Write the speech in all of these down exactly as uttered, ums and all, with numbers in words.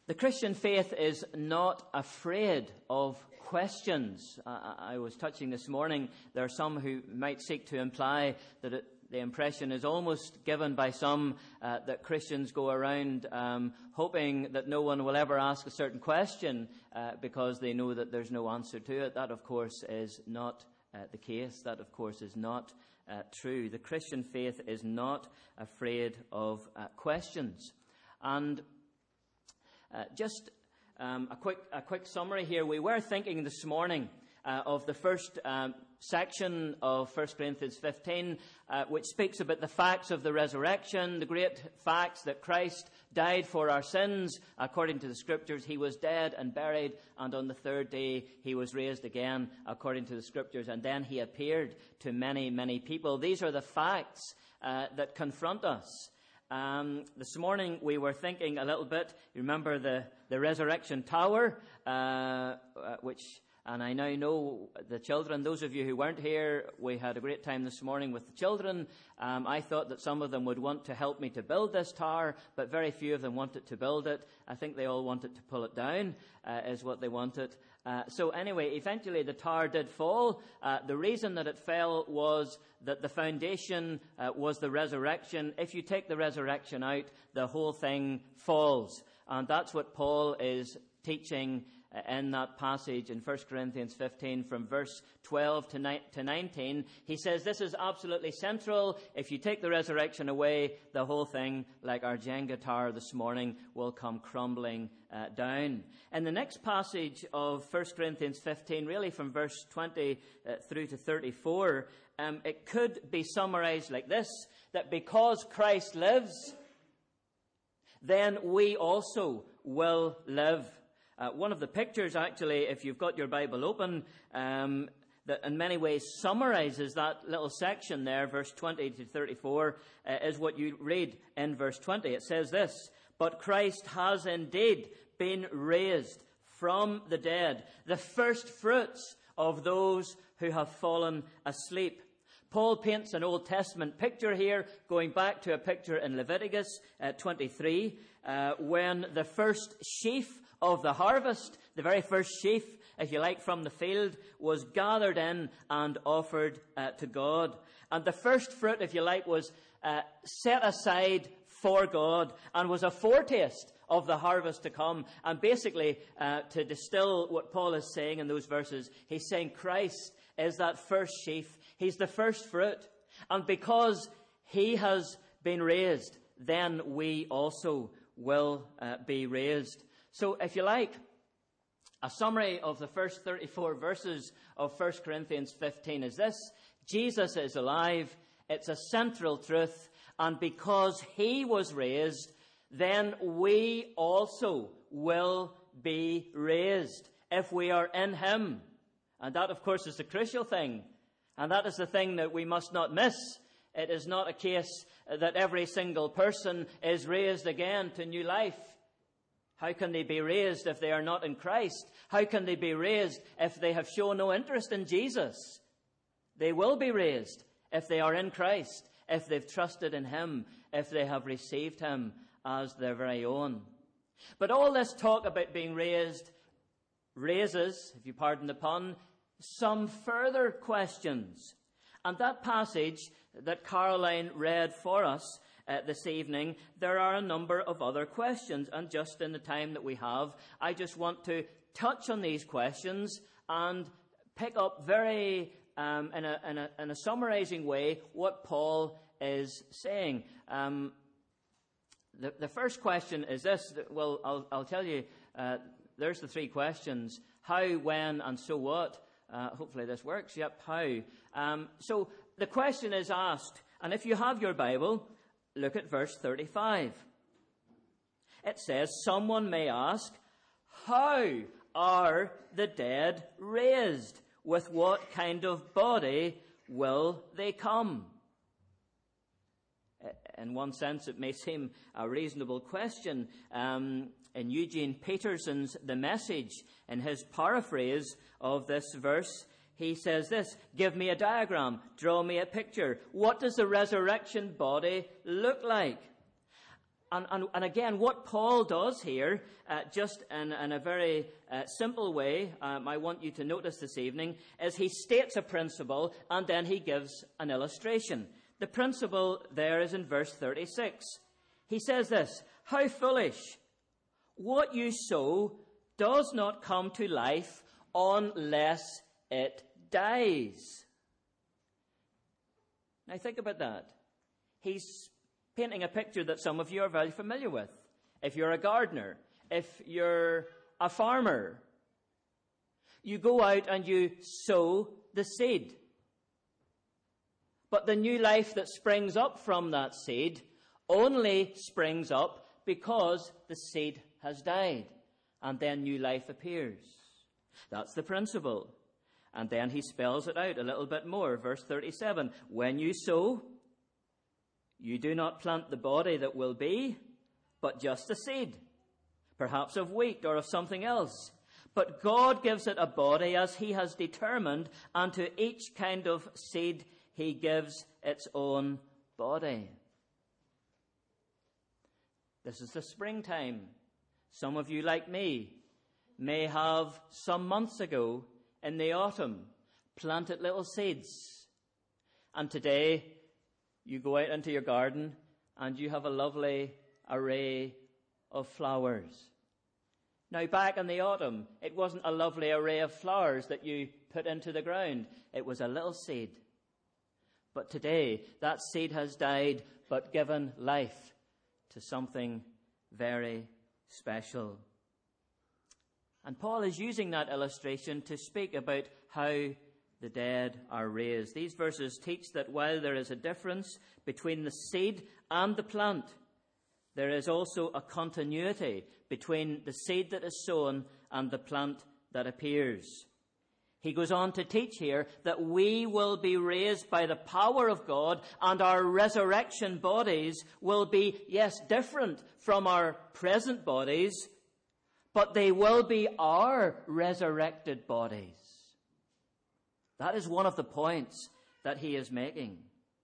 The Christian faith is not afraid of questions. I, I was touching this morning, there are some who might seek to imply that it, the impression is almost given by some uh, that Christians go around um, hoping that no one will ever ask a certain question uh, because they know that there's no answer to it. That, of course, is not uh, the case. That, of course, is not uh, true. The Christian faith is not afraid of uh, questions. And Uh, just um, a quick a quick summary here. We were thinking this morning uh, of the first um, section of First Corinthians fifteen, uh, which speaks about the facts of the resurrection, the great facts that Christ died for our sins. According to the Scriptures, he was dead and buried, and on the third day he was raised again, according to the Scriptures, and then he appeared to many, many people. These are the facts uh, that confront us. Um, this morning we were thinking a little bit, you remember the, the resurrection tower, uh, uh, which, and I now know the children, those of you who weren't here, we had a great time this morning with the children. Um, I thought that some of them would want to help me to build this tower, but very few of them wanted to build it. I think they all wanted to pull it down, uh, is what they wanted. Uh, so anyway, eventually the tower did fall. Uh, the reason that it fell was that the foundation uh, was the resurrection. If you take the resurrection out, the whole thing falls. And that's what Paul is teaching in that passage in First Corinthians fifteen from verse twelve to nineteen. He says this is absolutely central. If you take the resurrection away, the whole thing, like our Jenga tower this morning, will come crumbling uh, down. In the next passage of First Corinthians fifteen, really from verse twenty uh, through to thirty-four, um, it could be summarized like this, that because Christ lives, then we also will live. Uh, one of the pictures, actually, if you've got your Bible open, um, that in many ways summarizes that little section there, verse twenty to thirty-four, uh, is what you read in verse twenty. It says this, "But Christ has indeed been raised from the dead, the first fruits of those who have fallen asleep." Paul paints an Old Testament picture here, going back to a picture in Leviticus uh, twenty-three, uh, when the first sheaf of the harvest, the very first sheaf, if you like, from the field, was gathered in and offered uh, to God. And the first fruit, if you like, was uh, set aside for God and was a foretaste of the harvest to come. And basically, uh, to distill what Paul is saying in those verses, he's saying Christ is that first sheaf. He's the first fruit. And because he has been raised, then we also will uh, be raised. So, if you like, a summary of the first thirty-four verses of First Corinthians fifteen is this. Jesus is alive. It's a central truth. And because he was raised, then we also will be raised if we are in him. And that, of course, is the crucial thing. And that is the thing that we must not miss. It is not a case that every single person is raised again to new life. How can they be raised if they are not in Christ? How can they be raised if they have shown no interest in Jesus? They will be raised if they are in Christ, if they've trusted in him, if they have received him as their very own. But all this talk about being raised raises, if you pardon the pun, some further questions. And that passage that Caroline read for us Uh, this evening, there are a number of other questions, and just in the time that we have, I just want to touch on these questions and pick up very, um, in a, in a, in a summarizing way, what Paul is saying. Um, the, the first question is this. Well, I'll, I'll tell you, uh, there's the three questions. How, when, and so what? Uh, hopefully this works. Yep, how. Um, so the question is asked, and if you have your Bible, look at verse thirty-five. It says, someone may ask, how are the dead raised? With what kind of body will they come? In one sense, it may seem a reasonable question. Um, in Eugene Peterson's The Message, in his paraphrase of this verse, he says this, give me a diagram, draw me a picture. What does the resurrection body look like? and, and, and again, what Paul does here, uh, just in, in a very uh, simple way, um, I want you to notice this evening, is he states a principle and then he gives an illustration. The principle there is in verse thirty-six. He says this, "How foolish! What you sow does not come to life unless it dies." Now think about that. He's painting a picture that some of you are very familiar with. If you're a gardener, if you're a farmer, you go out and you sow the seed. But the new life that springs up from that seed only springs up because the seed has died, and then new life appears. That's the principle. And then he spells it out a little bit more. Verse thirty-seven, "When you sow, you do not plant the body that will be, but just the seed, perhaps of wheat or of something else. But God gives it a body as he has determined, and to each kind of seed he gives its own body." This is the springtime. Some of you, like me, may have some months ago in the autumn planted little seeds. And today you go out into your garden and you have a lovely array of flowers. Now, back in the autumn, it wasn't a lovely array of flowers that you put into the ground. It was a little seed. But today, that seed has died, but given life to something very special. And Paul is using that illustration to speak about how the dead are raised. These verses teach that while there is a difference between the seed and the plant, there is also a continuity between the seed that is sown and the plant that appears. He goes on to teach here that we will be raised by the power of God, and our resurrection bodies will be, yes, different from our present bodies, but they will be our resurrected bodies. That is one of the points that he is making.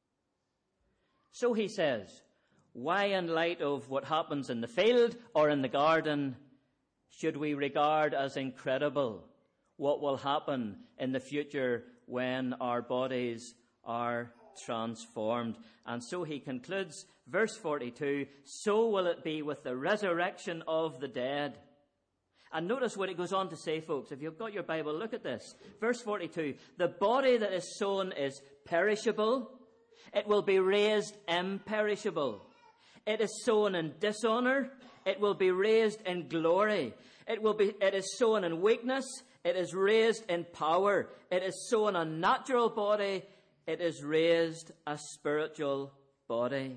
So he says, why in light of what happens in the field or in the garden should we regard as incredible what will happen in the future when our bodies are transformed? And so he concludes, verse forty-two, "So will it be with the resurrection of the dead." And notice what it goes on to say, folks. If you've got your Bible, look at this. Verse forty-two, "The body that is sown is perishable. It will be raised imperishable. It is sown in dishonor. It will be raised in glory. It will be, it is sown in weakness. It is raised in power. It is sown a natural body. It is raised a spiritual body."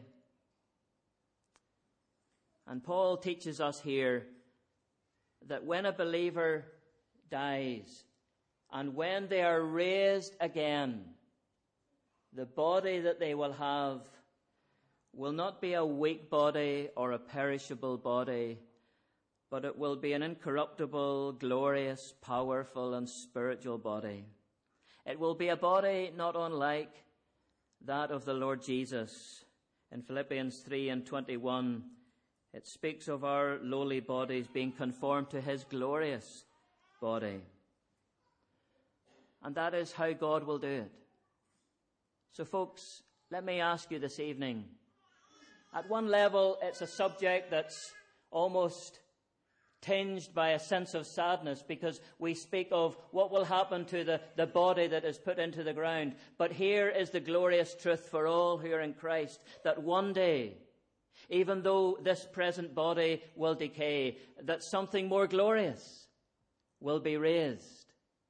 And Paul teaches us here that when a believer dies and when they are raised again, the body that they will have will not be a weak body or a perishable body, but it will be an incorruptible, glorious, powerful, and spiritual body. It will be a body not unlike that of the Lord Jesus. In Philippians three and twenty-one, it speaks of our lowly bodies being conformed to his glorious body. And that is how God will do it. So, folks, let me ask you this evening. At one level, it's a subject that's almost tinged by a sense of sadness because we speak of what will happen to the, the body that is put into the ground. But here is the glorious truth for all who are in Christ, that one day, even though this present body will decay, that something more glorious will be raised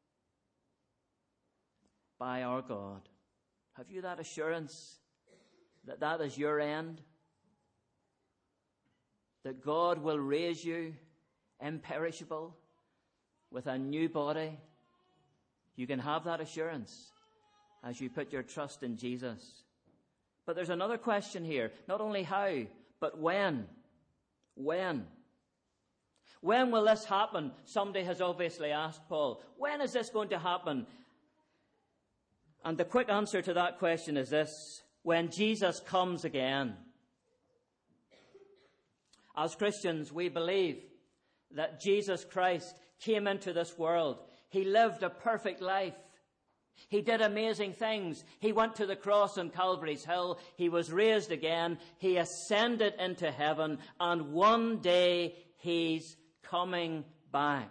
by our God. Have you that assurance that that is your end? That God will raise you imperishable with a new body? You can have that assurance as you put your trust in Jesus. But there's another question here. Not only how, but when. When? When will this happen? Somebody has obviously asked Paul, when is this going to happen? And the quick answer to that question is this: when Jesus comes again. As Christians, we believe that Jesus Christ came into this world. He lived a perfect life. He did amazing things. He went to the cross on Calvary's Hill. He was raised again. He ascended into heaven. And one day he's coming back.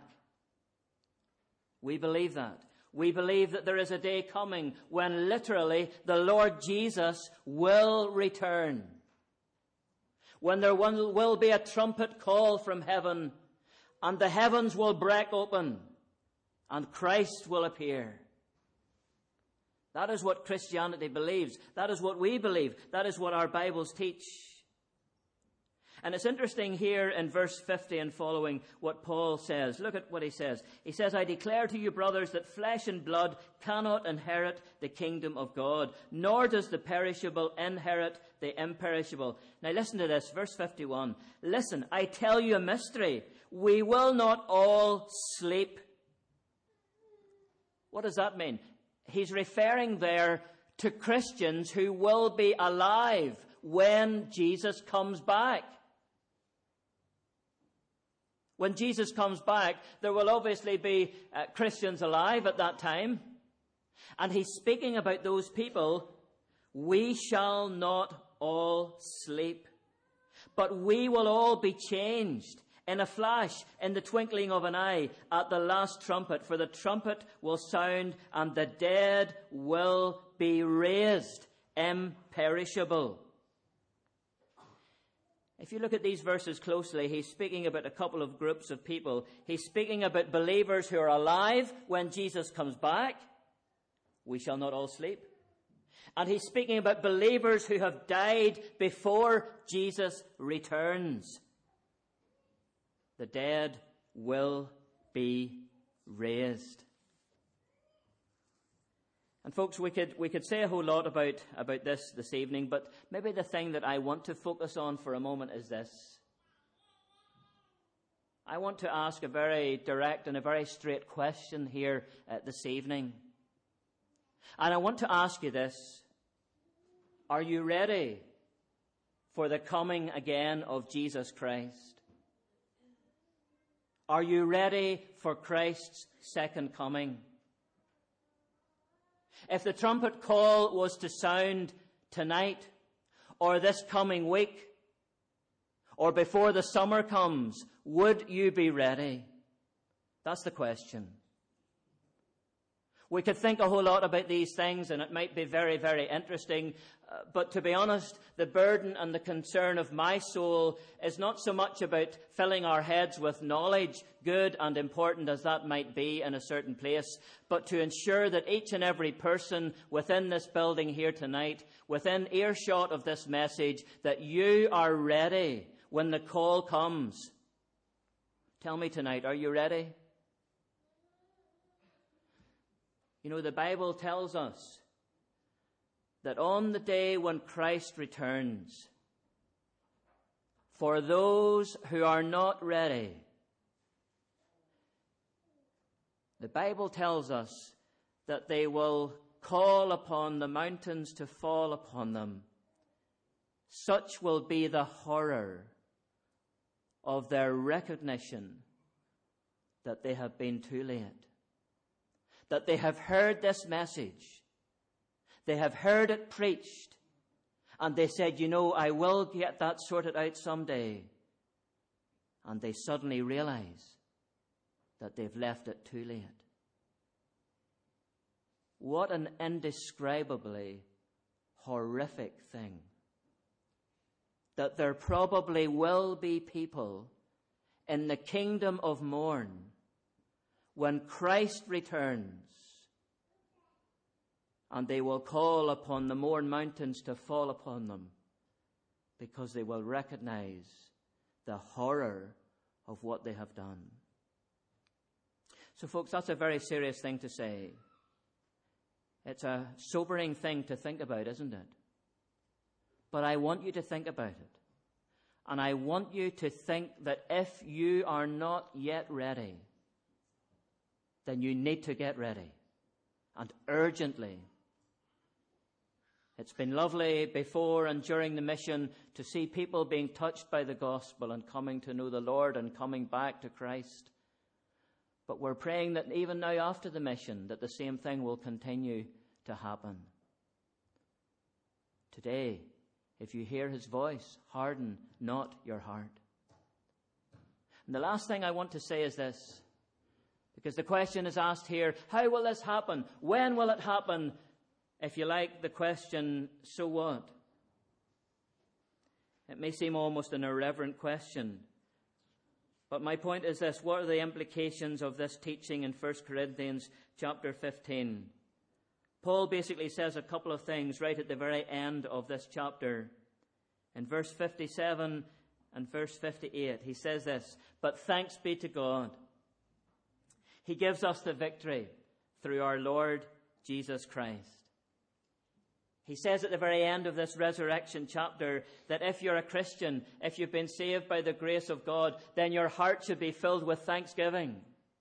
We believe that. We believe that there is a day coming when literally the Lord Jesus will return. When there will be a trumpet call from heaven, and the heavens will break open, and Christ will appear. That is what Christianity believes. That is what we believe. That is what our Bibles teach. And it's interesting here in verse fifty and following what Paul says. Look at what he says. He says, I declare to you, brothers, that flesh and blood cannot inherit the kingdom of God, nor does the perishable inherit the imperishable. Now listen to this, verse fifty-one. Listen, I tell you a mystery. We will not all sleep. What does that mean? He's referring there to Christians who will be alive when Jesus comes back. When Jesus comes back, there will obviously be uh, Christians alive at that time. And he's speaking about those people. We shall not all sleep, but we will all be changed in a flash, in the twinkling of an eye, at the last trumpet. For the trumpet will sound, and the dead will be raised imperishable. If you look at these verses closely, he's speaking about a couple of groups of people. He's speaking about believers who are alive when Jesus comes back. We shall not all sleep. And he's speaking about believers who have died before Jesus returns. The dead will be raised. And folks, we could we could say a whole lot about, about this this evening, but maybe the thing that I want to focus on for a moment is this. I want to ask a very direct and a very straight question here uh, this evening. And I want to ask you this. Are you ready for the coming again of Jesus Christ? Are you ready for Christ's second coming? If the trumpet call was to sound tonight, or this coming week, or before the summer comes, would you be ready? That's the question. We could think a whole lot about these things, and it might be very, very interesting. Uh, but to be honest, the burden and the concern of my soul is not so much about filling our heads with knowledge, good and important as that might be in a certain place, but to ensure that each and every person within this building here tonight, within earshot of this message, that you are ready when the call comes. Tell me tonight, are you ready? You know, the Bible tells us that on the day when Christ returns, for those who are not ready, the Bible tells us that they will call upon the mountains to fall upon them. Such will be the horror of their recognition that they have been too late. That they have heard this message. They have heard it preached. And they said, you know, I will get that sorted out someday. And they suddenly realize that they've left it too late. What an indescribably horrific thing. That there probably will be people in the kingdom of morn when Christ returns, and they will call upon the Mourne mountains to fall upon them, because they will recognize the horror of what they have done. So folks, that's a very serious thing to say. It's a sobering thing to think about, isn't it? But I want you to think about it. And I want you to think that if you are not yet ready, then you need to get ready, and urgently. It's been lovely before and during the mission to see people being touched by the gospel and coming to know the Lord and coming back to Christ. But we're praying that even now after the mission, that the same thing will continue to happen. Today, if you hear his voice, harden not your heart. And the last thing I want to say is this, because the question is asked here, how will this happen? When will it happen? If you like the question, so what? It may seem almost an irreverent question, but my point is this: what are the implications of this teaching in First Corinthians chapter fifteen? Paul basically says a couple of things right at the very end of this chapter. In verse fifty-seven and verse fifty-eight, he says this: but thanks be to God. He gives us the victory through our Lord Jesus Christ. He says at the very end of this resurrection chapter that if you're a Christian, if you've been saved by the grace of God, then your heart should be filled with thanksgiving.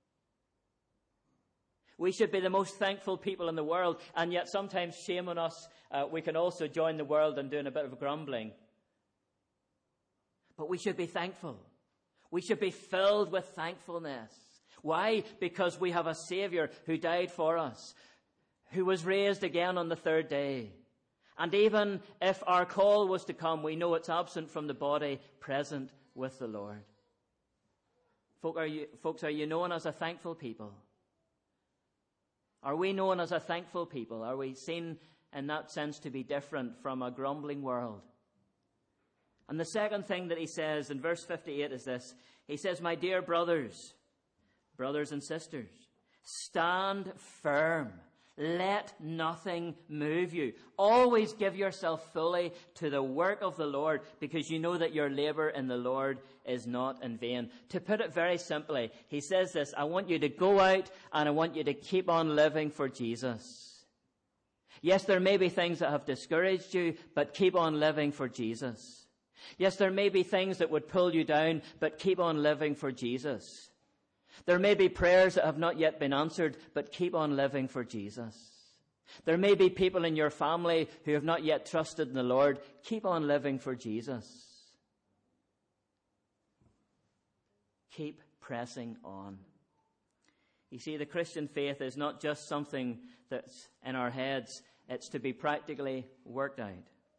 We should be the most thankful people in the world, and yet sometimes, shame on us, uh, we can also join the world in doing a bit of grumbling. But we should be thankful. We should be filled with thankfulness. Why? Because we have a Savior who died for us, who was raised again on the third day. And even if our call was to come, we know it's absent from the body, present with the Lord. Folk, are you, folks, are you known as a thankful people? Are we known as a thankful people? Are we seen in that sense to be different from a grumbling world? And the second thing that he says in verse fifty-eight is this. He says, my dear brothers, brothers and sisters, stand firm. Let nothing move you. Always give yourself fully to the work of the Lord, because you know that your labor in the Lord is not in vain. To put it very simply, he says this: I want you to go out and I want you to keep on living for Jesus. Yes, there may be things that have discouraged you, but keep on living for Jesus. Yes, there may be things that would pull you down, but keep on living for Jesus. There may be prayers that have not yet been answered, but keep on living for Jesus. There may be people in your family who have not yet trusted in the Lord. Keep on living for Jesus. Keep pressing on. You see, the Christian faith is not just something that's in our heads. It's to be practically worked out.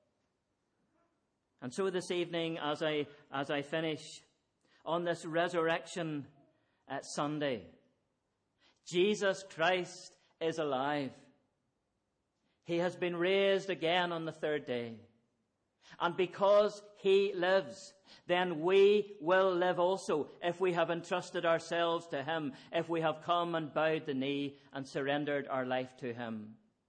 And so this evening, as I, as I finish on this resurrection at Sunday, Jesus Christ is alive. He has been raised again on the third day. And because he lives, then we will live also, if we have entrusted ourselves to him, if we have come and bowed the knee and surrendered our life to him.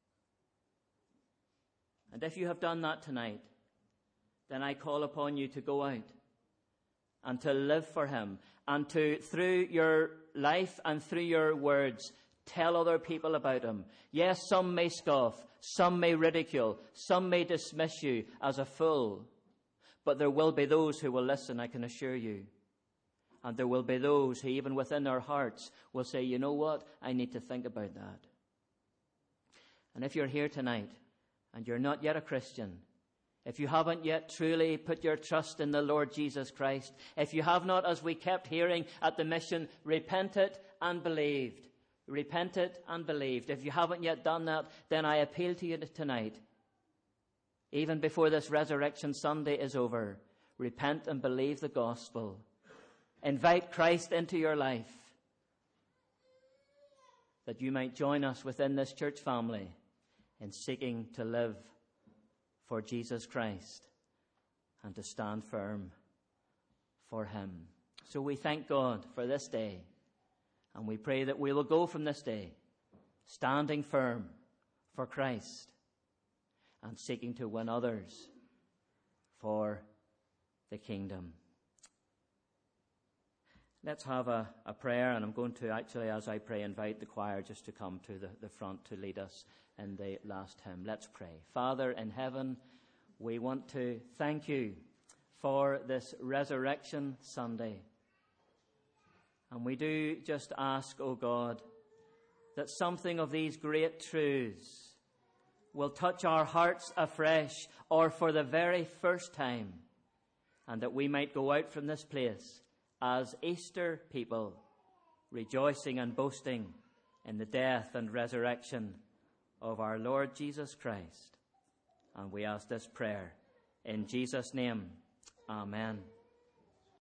And if you have done that tonight, then I call upon you to go out and to live for him, and to, through your life and through your words, tell other people about him. Yes, some may scoff, some may ridicule, some may dismiss you as a fool, but there will be those who will listen, I can assure you. And there will be those who, even within their hearts, will say, you know what, I need to think about that. And if you're here tonight and you're not yet a Christian, if you haven't yet truly put your trust in the Lord Jesus Christ, if you have not, as we kept hearing at the mission, repented and believed, repented and believed, if you haven't yet done that, then I appeal to you tonight, even before this Resurrection Sunday is over, repent and believe the gospel. Invite Christ into your life, that you might join us within this church family in seeking to live for Jesus Christ and to stand firm for him. So we thank God for this day, and we pray that we will go from this day standing firm for Christ and seeking to win others for the kingdom. Let's have a, a prayer, and I'm going to actually, as I pray, invite the choir just to come to the, the front to lead us in the last hymn. Let's pray. Father in heaven, we want to thank you for this Resurrection Sunday. And we do just ask, O God, that something of these great truths will touch our hearts afresh, or for the very first time, and that we might go out from this place as Easter people, rejoicing and boasting in the death and resurrection of our Lord Jesus Christ. And we ask this prayer in Jesus' name. Amen.